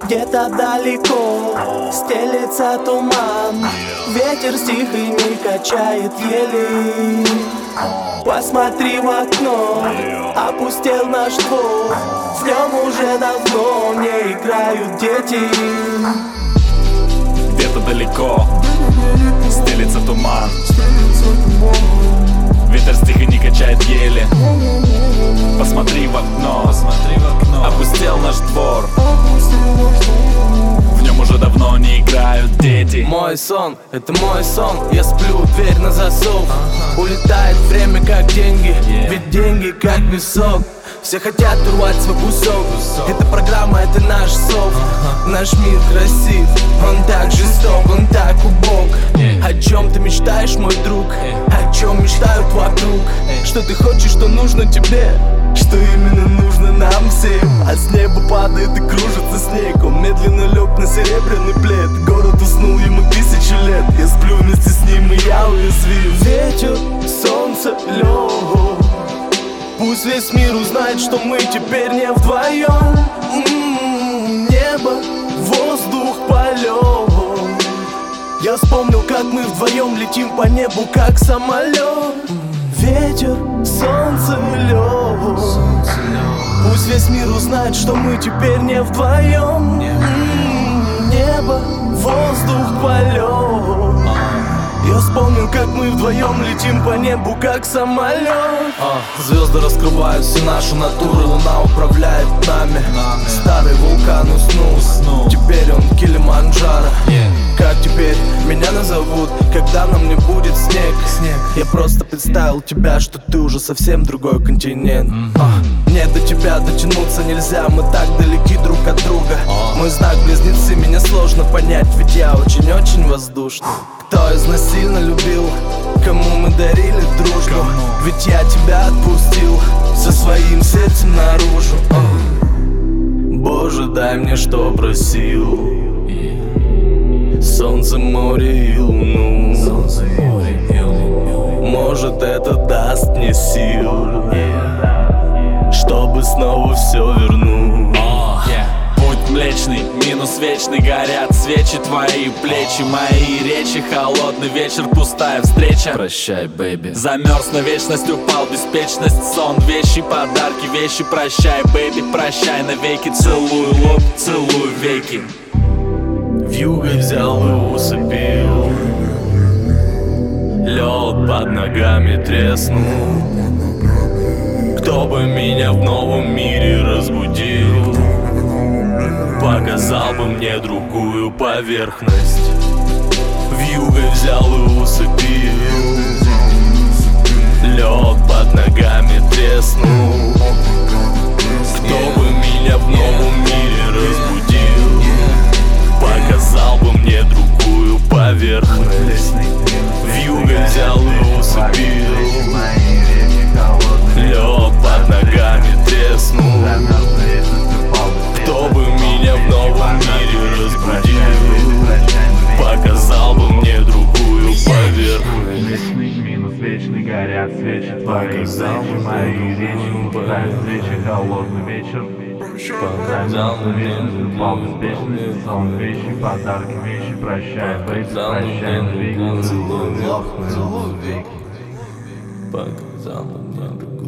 Где-то далеко стелется туман, ветер с тихими качает ели. Посмотри в окно, опустел наш двор, в нем уже давно не играют дети. Где-то далеко стелится туман, ветер с тихо не качает ели. Посмотри в окно, опустел наш двор, в нем уже давно не играют дети. Мой сон, это мой сон, я сплю, дверь на засов. Улетает время как деньги, ведь деньги как песок. Все хотят урвать свой кусок. Эта программа, это наш сов. Наш мир красив, он так жесток, он так убог. О чем ты мечтаешь, мой друг? О чем мечтают вокруг? Что ты хочешь, что нужно тебе? Что именно нужно нам всем? А с неба падает и кружится снег. Он медленно лег на серебряный плед. Город уснул, ему 1000 лет. Я сплю вместе с ним, и я уязвим. Ветер, солнце, лед. Пусть весь мир узнает, что мы теперь не вдвоем. Небо, воздух, полет. Я вспомнил, как мы вдвоем летим по небу, как самолет. Ветер, солнце, лед. Пусть весь мир узнает, что мы теперь не вдвоем. Небо, воздух, полет. Я вспомнил, как мы вдвоем летим по небу, как самолет. Звезды раскрывают всю нашу натуру, луна управляет нами. Старый вулкан уснул, теперь он Килиманджаро. Как теперь меня назовут, когда нам не будет снег? Я просто представил тебя, что ты уже совсем другой континент. Мне до тебя дотянуться нельзя, мы так далеки друг от друга. Мой знак близнецы, меня сложно понять, ведь я очень-очень воздушный. Кто из нас сильно любил, кому мы дарили дружбу? Ведь я тебя отпустил со своим сердцем наружу. Боже, дай мне, что просил. Солнце, море и луну. Может, это даст мне сил, чтобы снова все вернуть. Путь млечный, минус вечный, горят свечи твои плечи. Мои речи, холодный вечер, пустая встреча. Прощай, бэйби. Замерз на вечность, упал беспечность. Сон, вещи, подарки, вещи. Прощай, бэйби, прощай навеки. Целую лоб, целую веки. Вьюгой взял и усыпил. Лед под ногами треснул. Кто бы меня в новом мире разбудил, показал бы мне другую поверхность. Вьюгой взял и усыпил. Лед под ногами треснул. Кто бы меня в новом мире разбудил, показал бы мне другую поверхность. Вьюгой взял и усыпил. Лед под ногами треснул. Кто бы меня в новом мире разбудил, показал бы мне другую поверхность. Минус вечный, горят свечи твои плечи. Мои речи, пускают свечи, холодный вечер. Показал бы мне упал беспечность. Сон, вещи, подарки, вещи. Прощай, бэйби, прощай навеки. Целую веки. Показал бы мне другую.